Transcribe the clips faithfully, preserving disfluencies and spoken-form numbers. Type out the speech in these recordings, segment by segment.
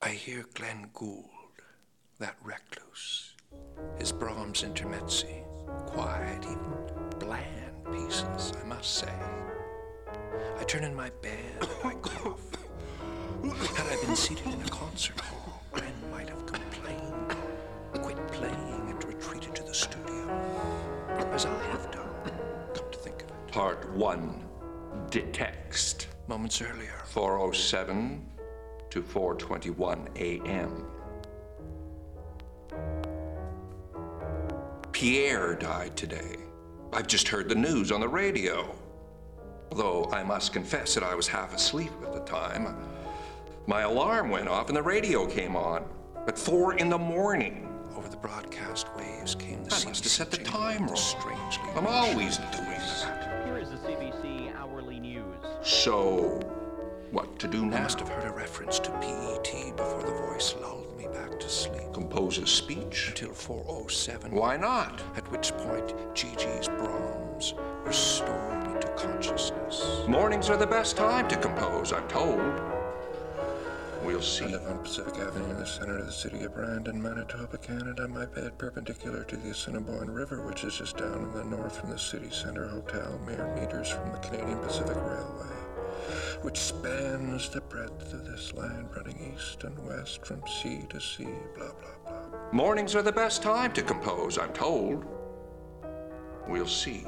I hear Glenn Gould, that recluse, his Brahms intermezzi, quiet, even bland pieces, I must say. I turn in my bed and I cough. Had I been seated in a concert hall, Glenn might have complained, quit playing and retreated to the studio, as I have done, come to think of it. Part one, detext. Moments earlier. four oh seven to four twenty-one a m Pierre died today. I've just heard the news on the radio. Though I must confess that I was half asleep at the time. My alarm went off and the radio came on at four in the morning. Over the broadcast waves came the I must have set the time wrong. Strangely, I'm always doing that. Here is the C B C Hourly News. So, what to do now? I must have heard a reference to P E T before the voice lulled me back to sleep. Compose a speech? Until four oh seven. Why not? At which point, Gigi's Brahms restored me to consciousness. Mornings are the best time to compose, I'm told. We'll see. I live on Pacific Avenue in the center of the city of Brandon, Manitoba, Canada. My bed perpendicular to the Assiniboine River, which is just down in the north from the City Center Hotel, mere meters from the Canadian Pacific Railway, which spans the breadth of this land, running east and west from sea to sea, blah, blah, blah. Mornings are the best time to compose, I'm told. We'll see.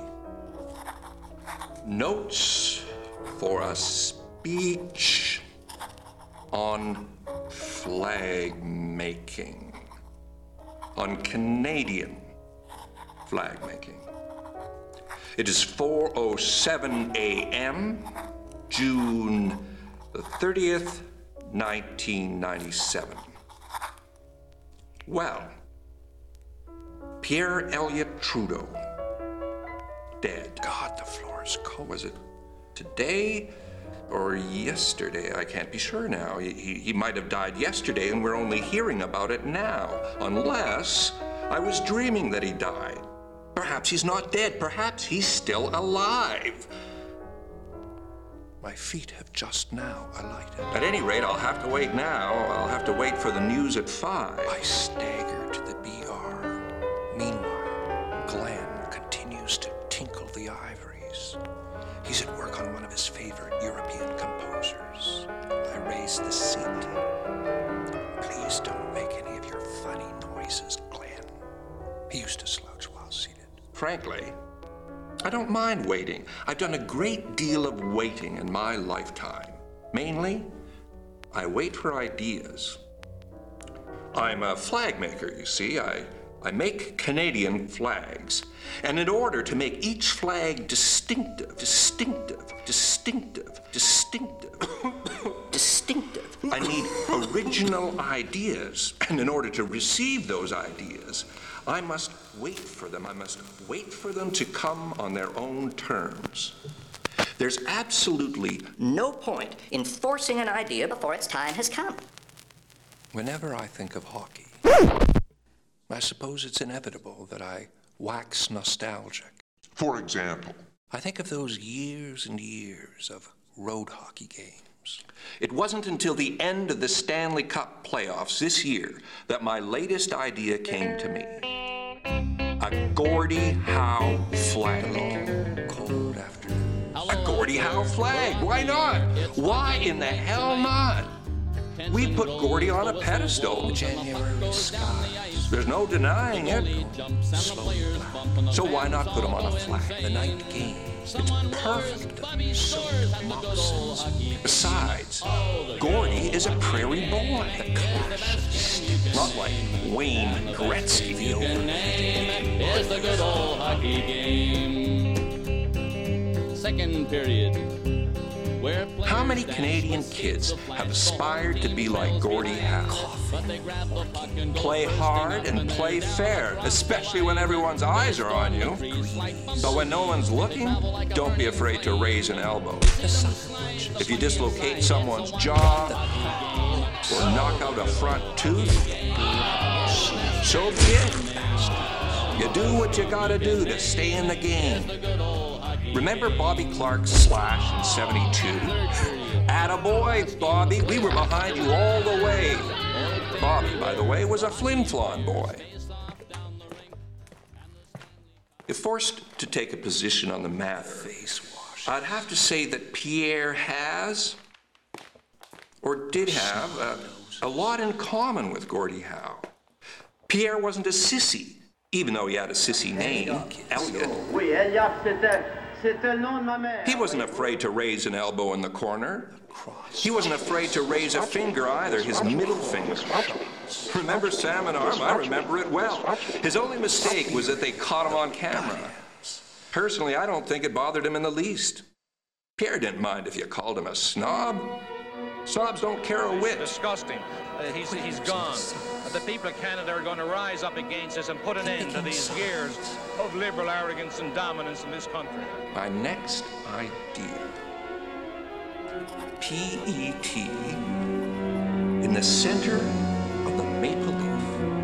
Notes for a speech on flag making, on Canadian flag making. It is four oh seven a m, June the thirtieth, nineteen ninety-seven. Well, Pierre Elliott Trudeau, dead. God, the floor is cold. Was it today or yesterday? I can't be sure now. He, he, he might have died yesterday and we're only hearing about it now, unless I was dreaming that he died. Perhaps he's not dead. Perhaps he's still alive. My feet have just now alighted. At any rate, I'll have to wait now. I'll have to wait for the news at five. I stagger to the B R. Meanwhile, Glenn continues to tinkle the ivories. He's at work on one of his favorite European composers. I raise the seat. Please don't make any of your funny noises, Glenn. He used to slouch while seated. Frankly, I don't mind waiting. I've done a great deal of waiting in my lifetime. Mainly, I wait for ideas. I'm a flag maker, you see. I, I make Canadian flags. And in order to make each flag distinctive, distinctive, distinctive, distinctive, distinctive, I need original ideas. And in order to receive those ideas, I must wait for them. I must wait for them to come on their own terms. There's absolutely no point in forcing an idea before its time has come. Whenever I think of hockey, I suppose it's inevitable that I wax nostalgic. For example? I think of those years and years of road hockey games. It wasn't until the end of the Stanley Cup playoffs this year that my latest idea came to me. A Gordie Howe flag. The long, cold afternoon. A Gordie Howe flag. Why not? Why in the hell not? We put Gordie on a pedestal. The January skies. There's no denying it. Slowly cloud. So why not put him on a flag? The night game. It's perfect. Soaked with moccasins. Besides, Gordie is a prairie boy. The clash of sticks. Not like Wayne Gretzky. The overhead. Is the good old hockey game. Second period. How many Canadian kids have aspired to be like Gordie Howe? Play hard and play fair, especially when everyone's eyes are on you. But when no one's looking, don't be afraid to raise an elbow. If you dislocate someone's jaw or knock out a front tooth, so be it. You do what you gotta do to stay in the game. Remember Bobby Clark's Slash in seventy-two? Attaboy, Bobby, we were behind you all the way. Bobby, by the way, was a flim-flon boy. If forced to take a position on the matter, I'd have to say that Pierre has, or did have, a, a lot in common with Gordie Howe. Pierre wasn't a sissy, even though he had a sissy name, Elliot. Oui, Eliab, c'était, c'était le nom de ma mère. He wasn't afraid to raise an elbow in the corner. He wasn't afraid to raise a finger either, his middle finger. Remember Salmon Arm? I remember it well. His only mistake was that they caught him on camera. Personally, I don't think it bothered him in the least. Pierre didn't mind if you called him a snob. Snobs don't care a whit. Disgusting. Uh, he's, he's gone. Uh, the people of Canada are going to rise up against us and put an end to these years of liberal arrogance and dominance in this country. My next idea. P E T in the center of the maple leaf.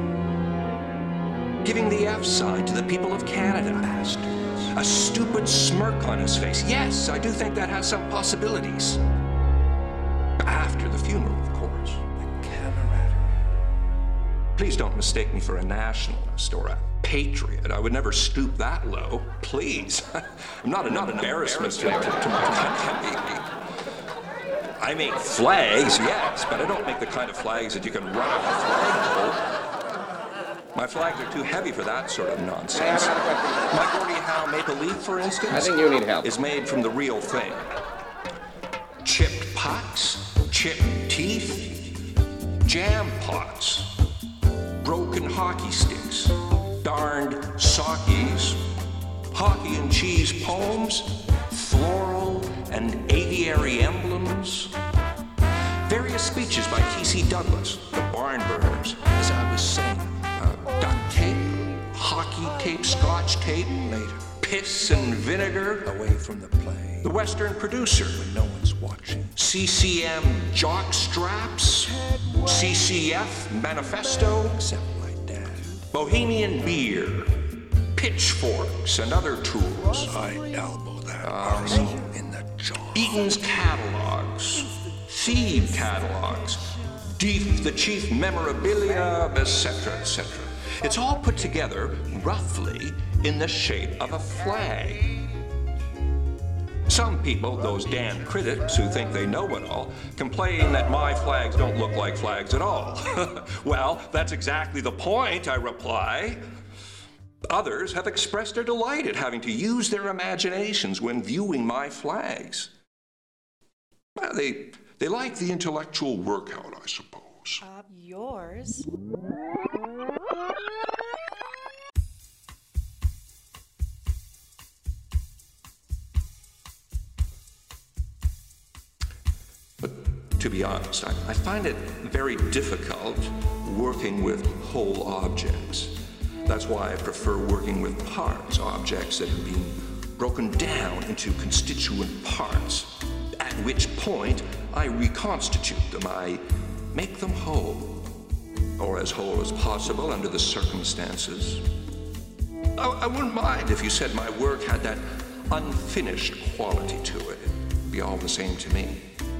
Giving the F sign to the people of Canada. Bastards. A stupid smirk on his face. Yes, I do think that has some possibilities. After the funeral, of course. The camaraderie. Please don't mistake me for a nationalist or a patriot. I would never stoop that low. Please. I'm not, a, not an embarrassment to, to, to my country. I make flags, yes, but I don't make the kind of flags that you can run up a flagpole. My flags are too heavy for that sort of nonsense. My Gordie Howe maple leaf, for instance, I think you need help. is made from the real thing. Chipped pots, chipped teeth, jam pots, broken hockey sticks, darned sockies, hockey and cheese poems, floral and aviary emblems, various speeches by T C Douglas, the barn burners, as I was saying, uh, duct tape, hockey tape, scotch tape, later, piss and vinegar, away from the play, the Western producer, when no one's watching, C C M jock straps, C C F manifesto, except my dad, Bohemian beer, pitchforks and other tools. I elbow that Um, arsenal in the jaw. Eaton's catalogs, Thieves catalogs, Deef the Chief memorabilia, et cetera, et cetera. It's all put together, roughly, in the shape of a flag. Some people, those damn critics who think they know it all, complain that my flags don't look like flags at all. Well, that's exactly the point, I reply. Others have expressed their delight at having to use their imaginations when viewing my flags. Well, they, they like the intellectual workout, I suppose. Uh, yours. But to be honest, I, I find it very difficult working with whole objects. That's why I prefer working with parts, objects that have been broken down into constituent parts, at which point I reconstitute them, I make them whole, or as whole as possible under the circumstances. I, I wouldn't mind if you said my work had that unfinished quality to it. It'd be all the same to me.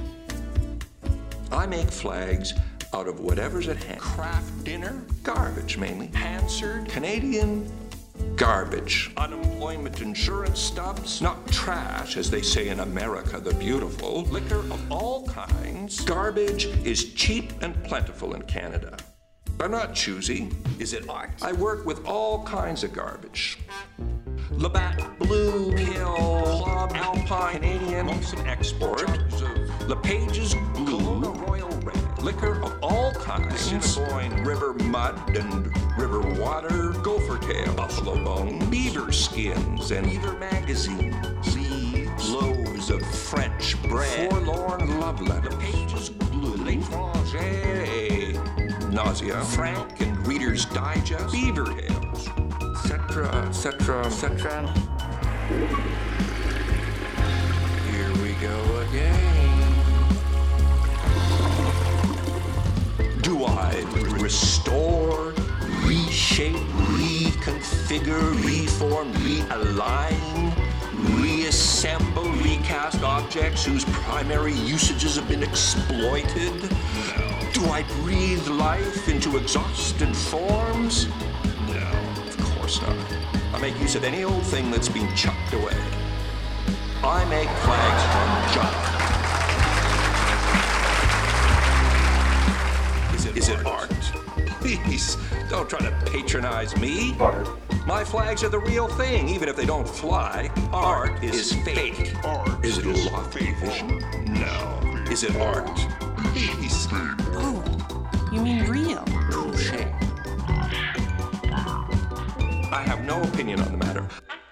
I make flags out of whatever's at hand. Kraft dinner, garbage mainly. Hansard, Canadian, garbage. Unemployment insurance stubs, not trash, as they say in America the beautiful. Liquor of all kinds. Garbage is cheap and plentiful in Canada. I'm not choosy. Is it art? I work with all kinds of garbage. Labatt Blue, Hill, Club, Alpine, Canadian, Molson Export, LePage's Glue, Royal Red, liquor of all kinds, Assiniboine River Mud and River Water, Gopher Tail, Buffalo Bone, Beaver Skins, and Beaver Magazine, leaves, loaves of French bread, Forlorn Love Letter, LePage's Glue, L'Étranger, Nausea, Frank and Reader's Digest, Beaver Tales, et cetera, et cetera, et cetera. Here we go again. Do I restore, reshape, reconfigure, reform, realign, reassemble? assemble, recast objects whose primary usages have been exploited? No. Do I breathe life into exhausted forms? No, of course not. I make use of any old thing that's been chucked away. I make flags from junk. Is it, Is it art? Please, don't try to patronize me. Art. My flags are the real thing, even if they don't fly. Art, art is, is fake. Art is it a lofty vision? No. Is it art? Please. Oh, you mean real? Touché. I have no opinion on the matter.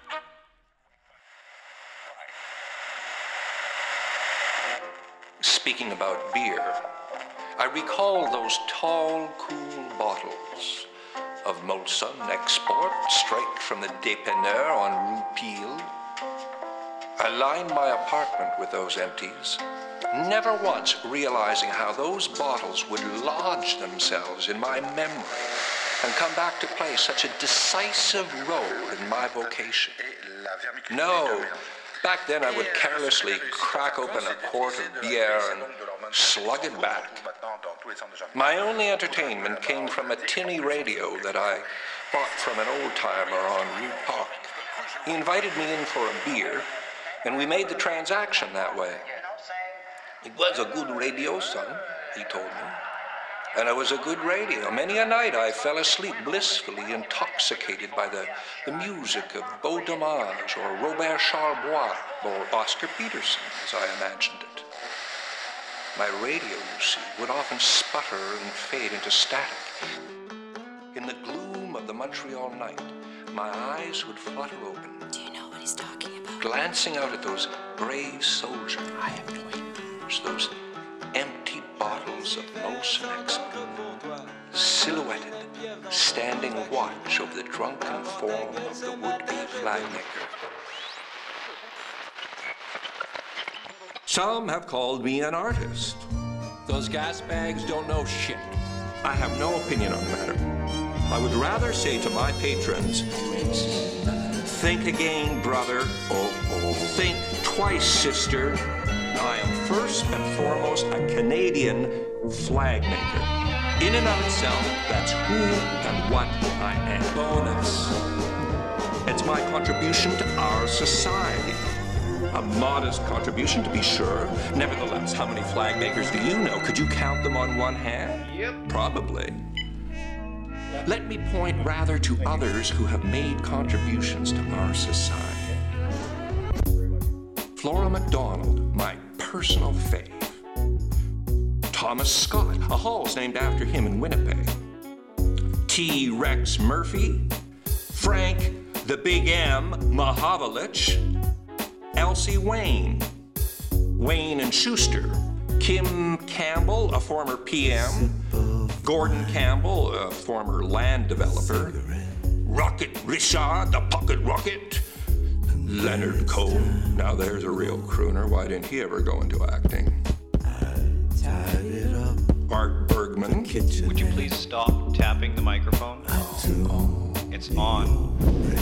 Speaking about beer, I recall those tall, cool bottles of Molson Export straight from the dépanneur on Rue Peel. I lined my apartment with those empties, never once realizing how those bottles would lodge themselves in my memory and come back to play such a decisive role in my vocation. No, back then I would carelessly crack open a quart of beer and slug it back. My only entertainment came from a tinny radio that I bought from an old-timer on Rue Park. He invited me in for a beer, and we made the transaction that way. It was a good radio, son, he told me. And it was a good radio. Many a night I fell asleep blissfully intoxicated by the, the music of Beau Dommage or Robert Charlebois or Oscar Peterson, as I imagined it. My radio, you see, would often sputter and fade into static. In the gloom of the Montreal night, my eyes would flutter open. Do you know what he's talking about? Glancing out at those brave soldiers. I have no idea. Those empty bottles of Molson Export, silhouetted, standing watch over the drunken form of the would-be flagmaker. Some have called me an artist. Those gas bags don't know shit. I have no opinion on the matter. I would rather say to my patrons, think again, brother. Oh, oh. Think twice, sister. I am first and foremost a Canadian flag maker. In and of itself, that's who and what I am. Bonus. It's my contribution to our society. A modest contribution, to be sure. Nevertheless, how many flag makers do you know? Could you count them on one hand? Yep. Probably. Let me point rather to others who have made contributions to our society. Flora MacDonald, my personal fave. Thomas Scott, a hall's named after him in Winnipeg. T. Rex Murphy. Frank, the Big M, Mahavlich. Elsie Wayne. Wayne and Schuster. Kim Campbell, a former P M. Gordon Campbell, a former land developer. Rocket Richard, the pocket rocket. Leonard Cohen. Now there's a real crooner. Why didn't he ever go into acting? Art Bergman. Would you please stop tapping the microphone? Oh, it's on.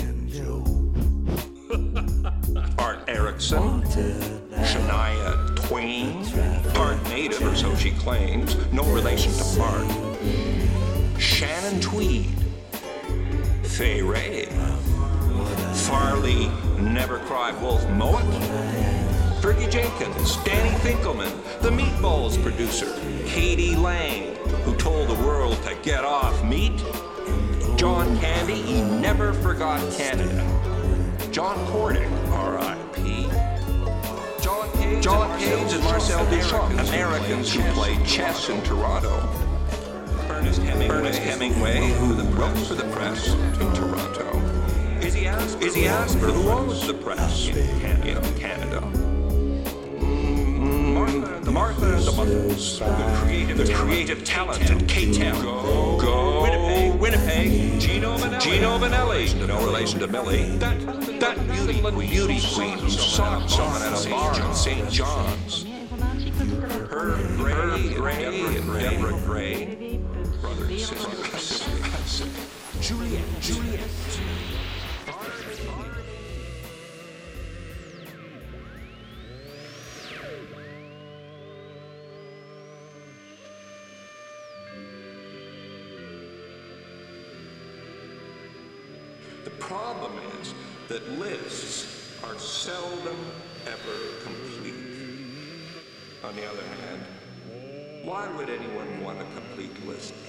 Art Erickson. Shania Twain. Part native, or so she claims. No relation to Mark. Shannon Tweed. Fay Ray. Farley Never Cry Wolf Mowat. Fergie Jenkins, Danny Finkelman, the Meatballs producer, Katie Lang, who told the world to get off meat. John Candy, he never forgot Canada. John Cordick, R I P John Cage, John Cage and Marcel Duchamp, Americans who played chess in Toronto. Ernest Hemingway, Ernest Hemingway who wrote for the press in Toronto. Izzy Asper, Izzy Asper who owns the press in Canada. Martha, Martha and the Muffins, the creative, the creative talent at K-Town. Go, go, Winnipeg, Winnipeg, Gino Vanelli, Gino Vanelli, no relation to Millie. That, that Newfoundland beauty queen who sought someone at a bar in Saint John's. Herb Gray, Gray, and Deborah Gray, brother and sister. Juliet, Juliet. The problem is that lists are seldom ever complete. On the other hand, why would anyone want a complete list